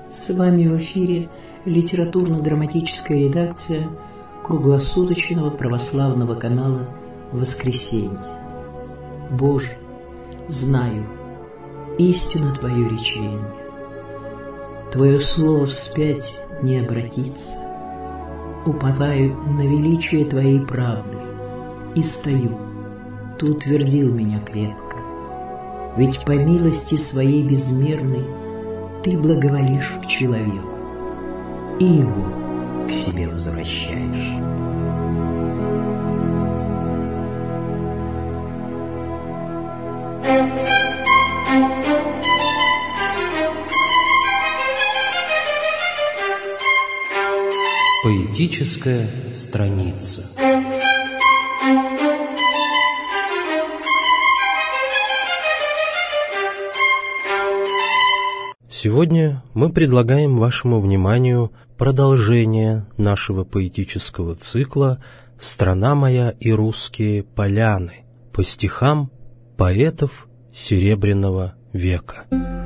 С вами в эфире литературно-драматическая редакция круглосуточного православного канала «Воскресенье». Боже, знаю, истина Твое речение. Твое слово вспять не обратится. Уповаю на величие Твоей правды и стою. Ты утвердил меня крепко. Ведь по милости Своей безмерной Ты благоволишь к человеку и его к себе возвращаешь. Поэтическая страница. Сегодня мы предлагаем вашему вниманию продолжение нашего поэтического цикла «Страна моя и русские поляны» по стихам поэтов Серебряного века.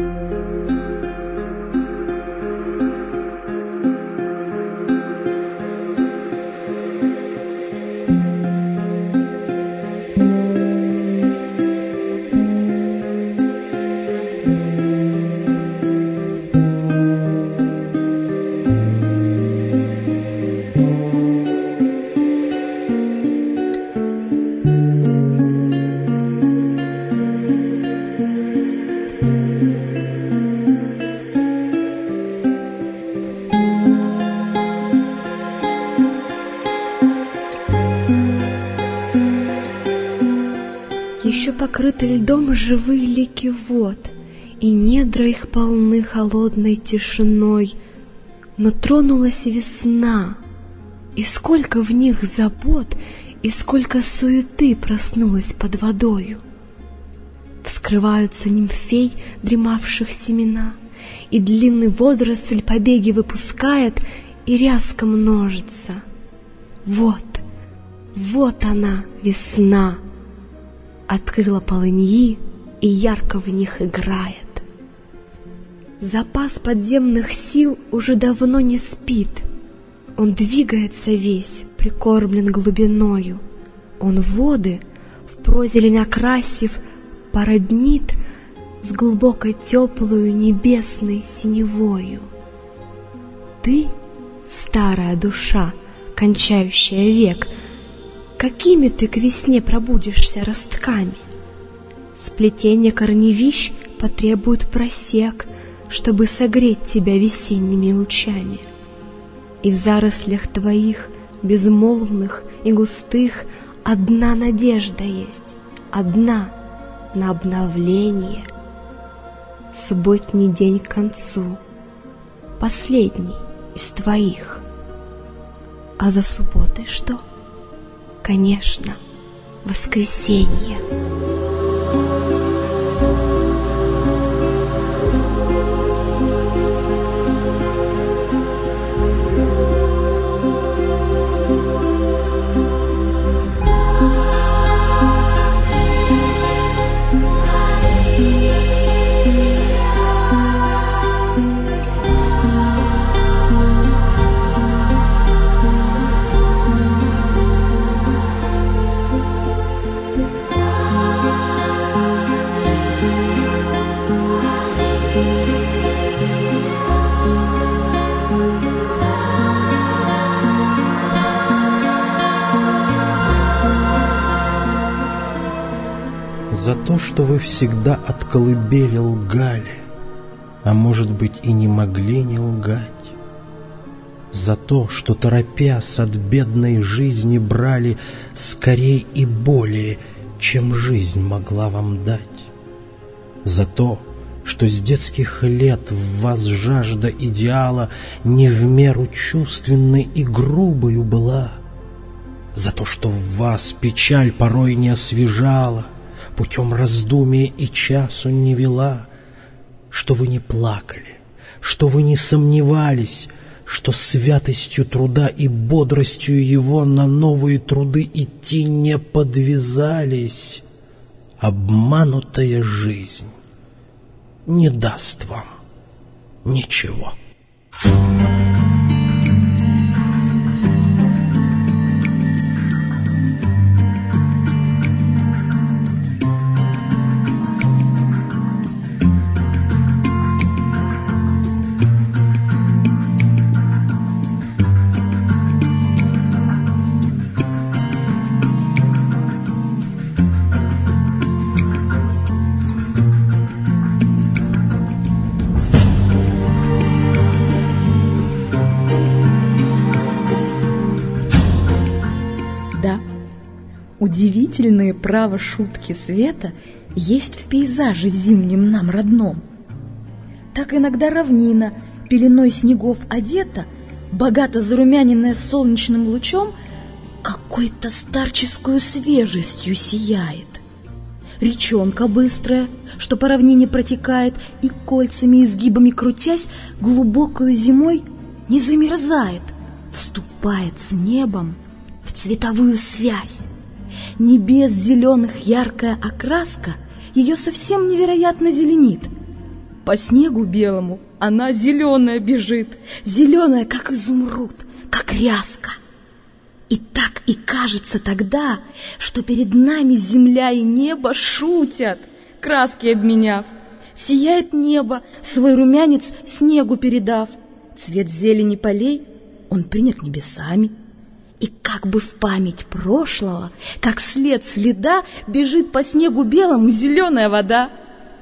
Еще покрыты льдом живые лики вод, и недра их полны холодной тишиной. Но тронулась весна, и сколько в них забот, и сколько суеты проснулось под водою. Вскрываются нимфей, дремавших семена, и длинный водоросль побеги выпускает, и ряска множится. Вот, вот она, весна! Открыла полыньи и ярко в них играет. Запас подземных сил уже давно не спит. Он двигается весь, прикормлен глубиною. Он воды, в прозелень окрасив, породнит с глубокой теплою небесной синевою. Ты, старая душа, кончающая век, какими ты к весне пробудишься ростками? Сплетение корневищ потребует просек, чтобы согреть тебя весенними лучами. И в зарослях твоих, безмолвных и густых, одна надежда есть, одна на обновление. Субботний день к концу, последний из твоих. А за субботой что? Конечно, воскресенье. За то, что вы всегда от колыбели лгали, а может быть и не могли не лгать. За то, что, торопясь от бедной жизни, брали скорей и более, чем жизнь могла вам дать. За то, что с детских лет в вас жажда идеала не в меру чувственной и грубою была. За то, что в вас печаль порой не освежала, путем раздумия и часу не вела, что вы не плакали, что вы не сомневались, что святостью труда и бодростью его на новые труды идти не подвязались. Обманутая жизнь не даст вам ничего. Удивительные, право, шутки света есть в пейзаже зимнем нам родном. Так иногда равнина, пеленой снегов одета, богато зарумяненная солнечным лучом, какой-то старческую свежестью сияет. Речонка быстрая, что по равнине протекает, и кольцами и изгибами крутясь, глубокою зимой не замерзает, вступает с небом в цветовую связь. Небес зеленых яркая окраска ее совсем невероятно зеленит. По снегу белому она зеленая бежит, зеленая, как изумруд, как ряска. И так и кажется тогда, что перед нами земля и небо шутят, краски обменяв. Сияет небо, свой румянец снегу передав. Цвет зелени полей он принят небесами. И как бы в память прошлого, как след следа, бежит по снегу белому зеленая вода.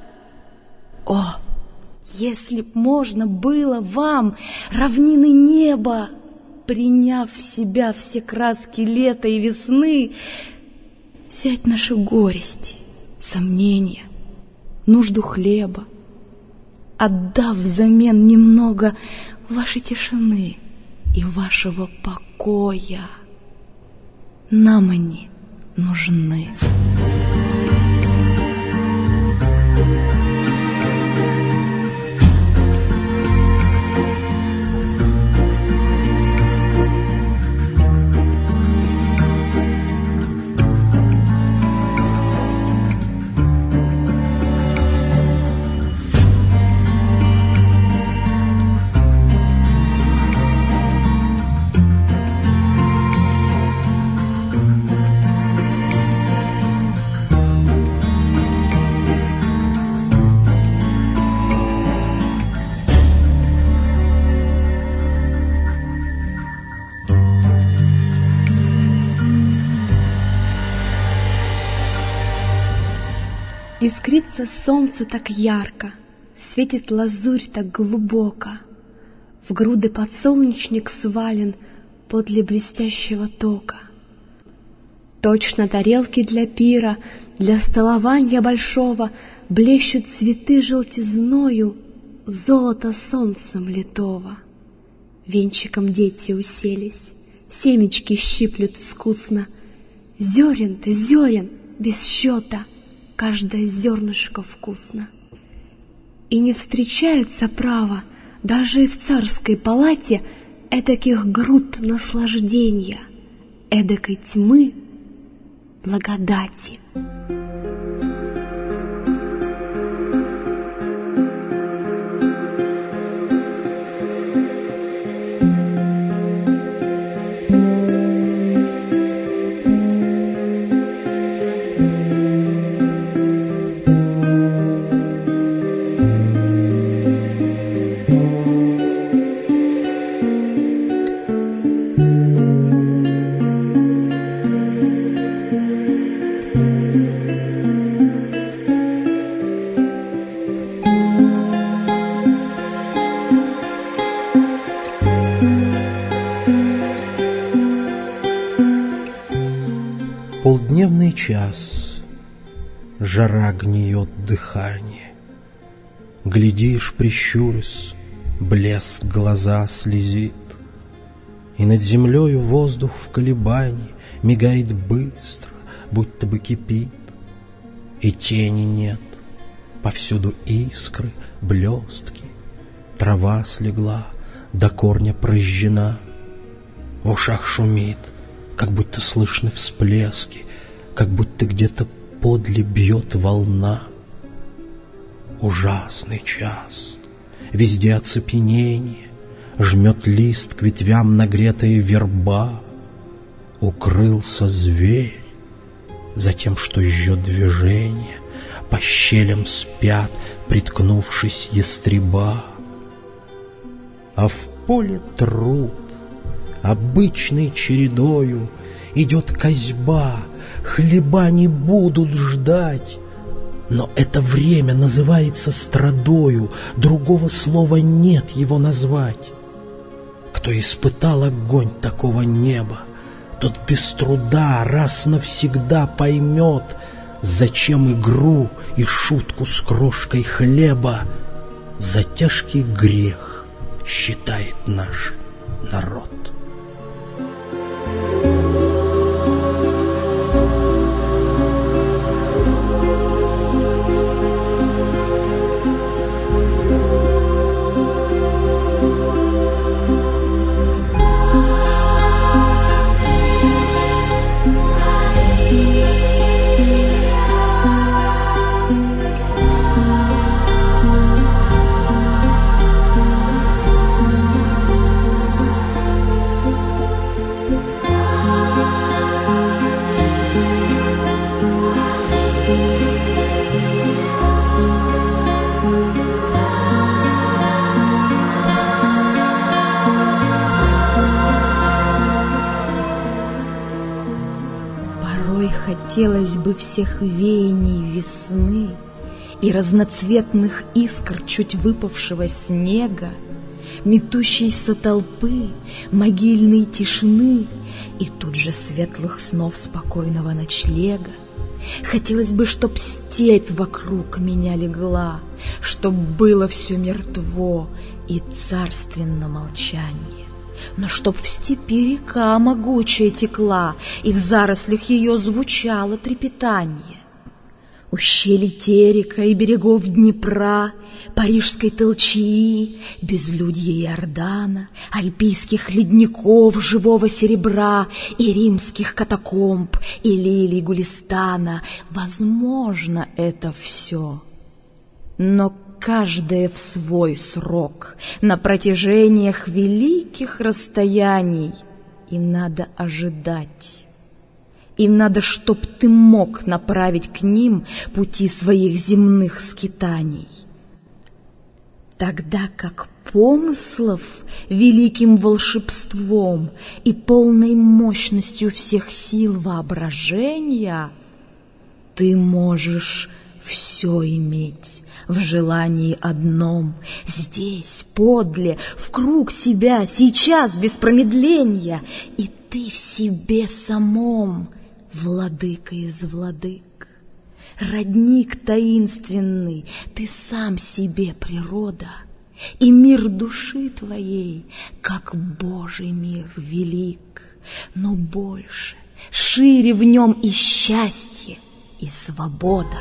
О, если б можно было вам, равнины неба, приняв в себя все краски лета и весны, взять наши горести, сомнения, нужду хлеба, отдав взамен немного вашей тишины и вашего покоя. Нам они нужны. Искрится солнце так ярко, светит лазурь так глубоко. В груды подсолнечник свален подле блестящего тока. Точно тарелки для пира, для столования большого блещут цветы желтизною, золото солнцем литого. Венчиком дети уселись, семечки щиплют вкусно. Зерен-то зерен без счета, каждое зернышко вкусно. И не встречается право даже и в царской палате эдаких груд наслаждения, эдакой тьмы благодати. Полдневный час, жара гниет дыхание. Глядишь, прищурясь, блеск глаза слезит, и над землею воздух в колебании мигает быстро, будто бы кипит, и тени нет, повсюду искры, блестки, трава слегла, до корня прожжена, в ушах шумит, как будто слышны всплески, как будто где-то подле бьет волна. Ужасный час, везде оцепенение, жмет лист к ветвям нагретая верба. Укрылся зверь за тем, что жжет движение, по щелям спят, приткнувшись ястреба. А в поле труд, обычной чередою, идет козьба, хлеба не будут ждать. Но это время называется страдою, другого слова нет его назвать. Кто испытал огонь такого неба, тот без труда раз навсегда поймет, зачем игру и шутку с крошкой хлеба за тяжкий грех считает наш народ. Хотелось бы всех веяний весны и разноцветных искр чуть выпавшего снега, метущейся толпы, могильной тишины и тут же светлых снов спокойного ночлега. Хотелось бы, чтоб степь вокруг меня легла, чтоб было все мертво и царственно молчание. Но чтоб в степи река могучая текла, и в зарослях ее звучало трепетание. Ущелье Терека и берегов Днепра, Парижской толчии, безлюдья Иордана, альпийских ледников живого серебра и римских катакомб, и лилий Гулистана. Возможно это все, но каждое в свой срок, на протяжениях великих расстояний, и надо ожидать. И надо, чтоб ты мог направить к ним пути своих земных скитаний. Тогда как помыслов великим волшебством и полной мощностью всех сил воображения ты можешь все иметь в желании одном, здесь, подле, в круг себя, сейчас, без промедления, и ты в себе самом, владыка из владык, родник таинственный, ты сам себе природа, и мир души твоей, как Божий мир велик, но больше, шире в нем и счастье, и свобода.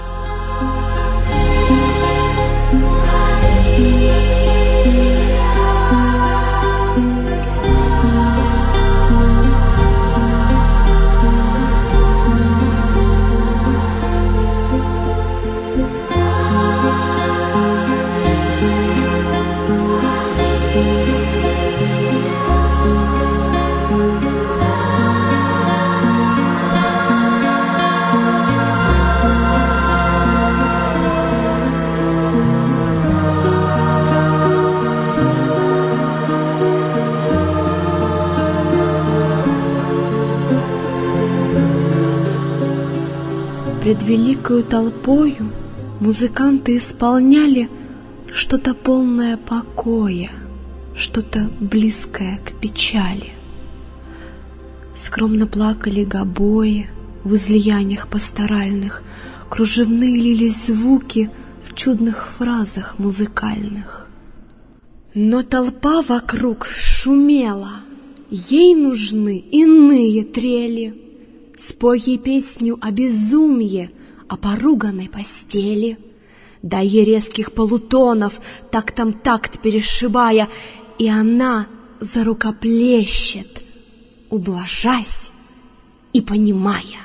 Пред великою толпою музыканты исполняли что-то полное покоя, что-то близкое к печали. Скромно плакали гобои в излияниях пасторальных, кружевные лились звуки в чудных фразах музыкальных. Но толпа вокруг шумела, ей нужны иные трели. Спой ей песню о безумье, о поруганной постели. Дай ей резких полутонов, тактом такт перешибая, и она зарукоплещет, ублажась и понимая.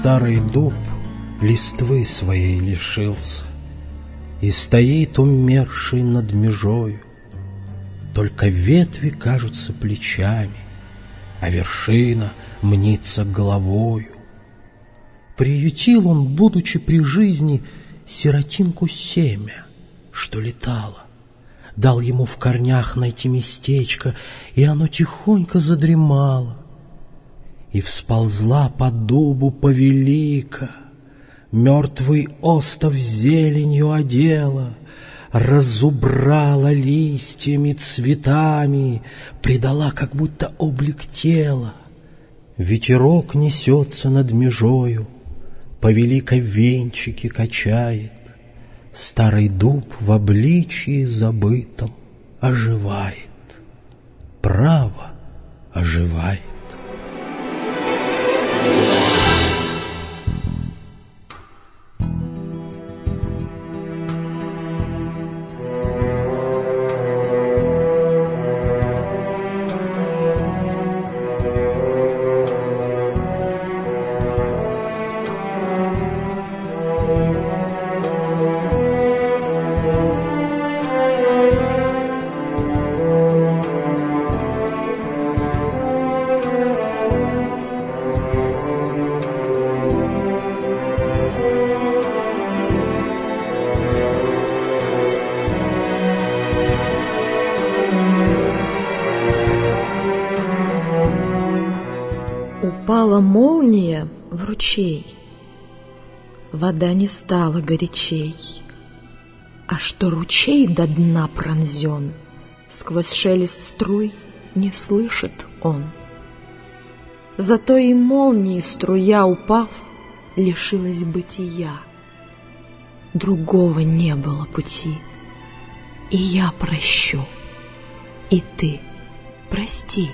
старый дуб листвы своей лишился и стоит умерший над межою. Только ветви кажутся плечами, а вершина мнится головою. Приютил он, будучи при жизни, сиротинку семя, что летало. Дал ему в корнях найти местечко, и оно тихонько задремало. И всползла по дубу повелика, мертвый остов зеленью одела, разубрала листьями, цветами, придала как будто облик тела. Ветерок несется над межою, повелика венчики качает, старый дуб в обличии забытом оживает, право оживает. Упала молния в ручей, вода не стала горячей, а что ручей до дна пронзен, сквозь шелест струй не слышит он. Зато и молнии струя, упав, лишилась бытия. Другого не было пути, и я прощу, и ты прости.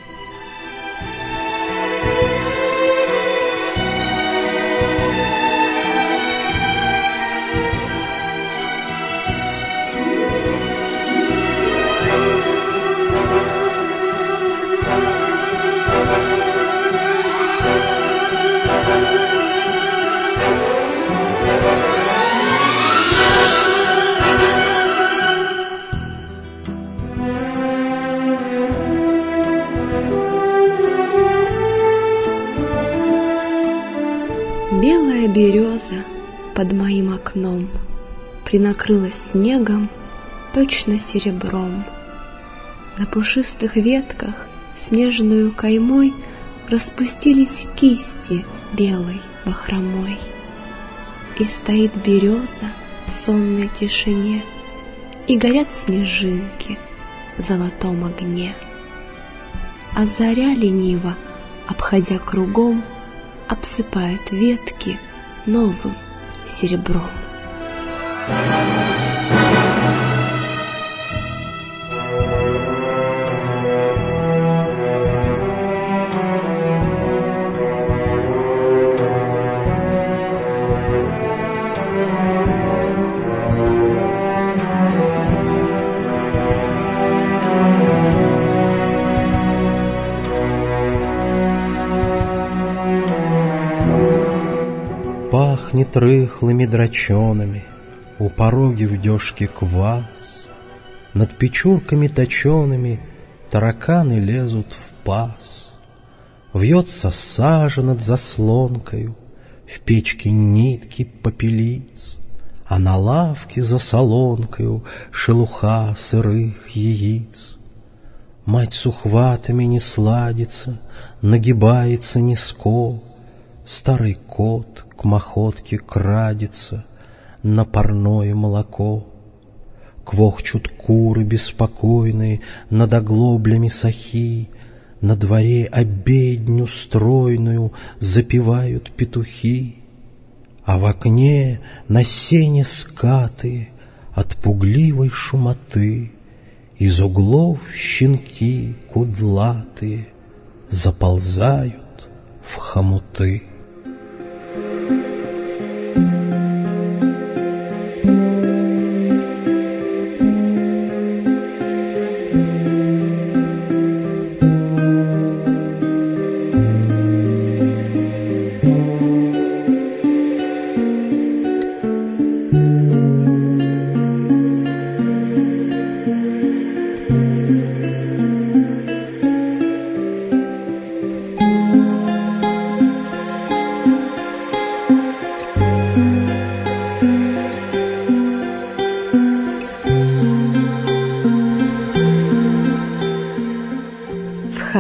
Белая береза под моим окном принакрылась снегом, точно серебром. На пушистых ветках снежную каймой распустились кисти белой бахромой. И стоит береза в сонной тишине, и горят снежинки в золотом огне. А заря лениво, обходя кругом, обсыпает ветки новым серебром. Пахнет рыхлыми драчонами, у пороги в дёшке квас, над печурками точеными тараканы лезут в паз. Вьется сажа над заслонкою, в печке нитки попелиц, а на лавке за солонкою шелуха сырых яиц. Мать с ухватами не сладится, нагибается низко, старый кот к махотке крадется на парное молоко. Квохчут куры беспокойные над оглоблями сахи, на дворе обедню стройную запевают петухи, а в окне на сене скатые от пугливой шумоты из углов щенки кудлатые заползают в хомуты.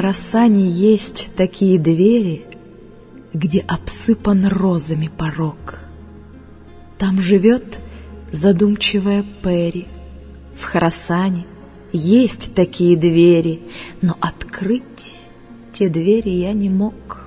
Хорасане есть такие двери, где обсыпан розами порог. Там живет задумчивая Пери. В Хорасане есть такие двери, но открыть те двери я не мог.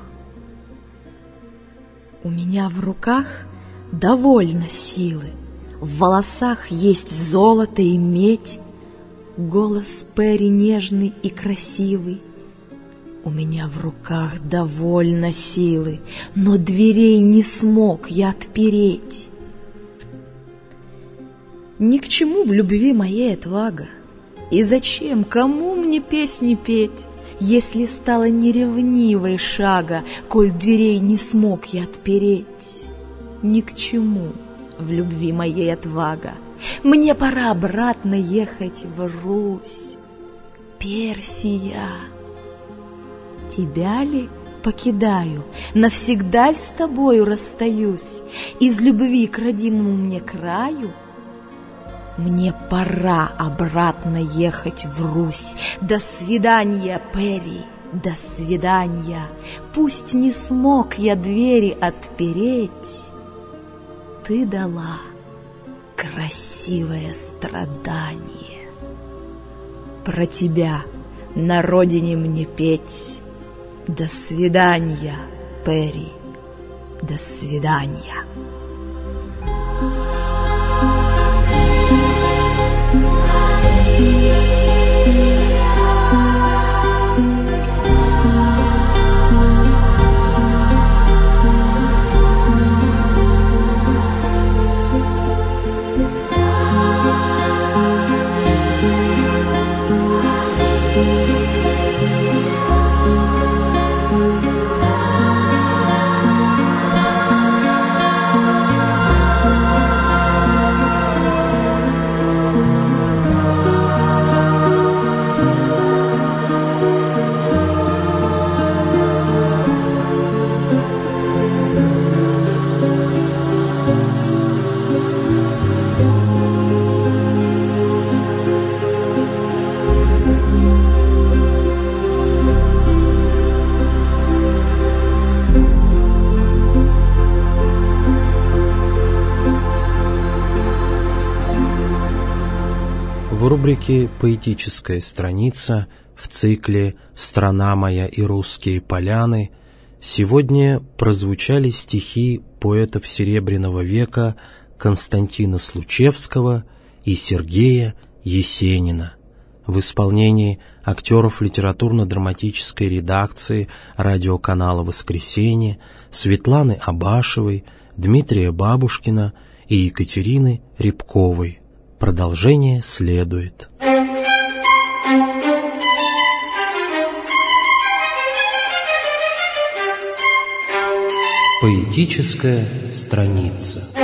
У меня в руках довольно силы, в волосах есть золото и медь, голос Пери нежный и красивый. У меня в руках довольно силы, но дверей не смог я отпереть. Ни к чему в любви моей отвага, и зачем, кому мне песни петь, если стала неревнивой шага, коль дверей не смог я отпереть? Ни к чему в любви моей отвага, мне пора обратно ехать в Русь. Персия, тебя ли покидаю, навсегда ль с тобою расстаюсь, из любви к родимому мне краю? Мне пора обратно ехать в Русь. До свидания, Пери, до свидания. Пусть не смог я двери отпереть, ты дала красивое страдание. Про тебя на родине мне петь. До свидания, Пери, до свидания. В рубрике «Поэтическая страница» в цикле «Страна моя и русские поляны» сегодня прозвучали стихи поэтов Серебряного века Константина Случевского и Сергея Есенина в исполнении актеров литературно-драматической редакции радиоканала «Воскресенье» Светланы Абашевой, Дмитрия Бабушкина и Екатерины Рябковой. Продолжение следует. Поэтическая страница.